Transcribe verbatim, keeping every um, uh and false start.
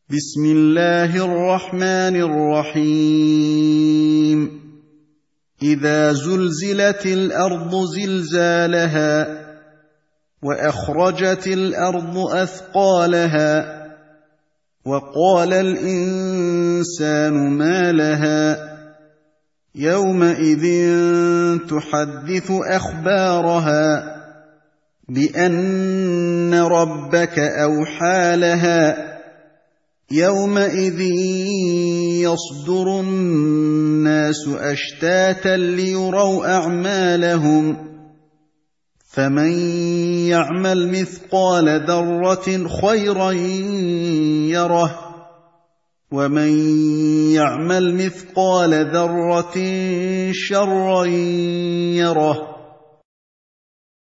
بسم الله الرحمن الرحيم إذا زلزلت الأرض زلزالها وأخرجت الأرض أثقالها وقال الإنسان ما لها يومئذ تحدث أخبارها بأن ربك أوحى لها يومئذ يصدر الناس أشتاتا ليروا أعمالهم فمن يعمل مثقال ذرة خيرا يره ومن يعمل مثقال ذرة شرا يره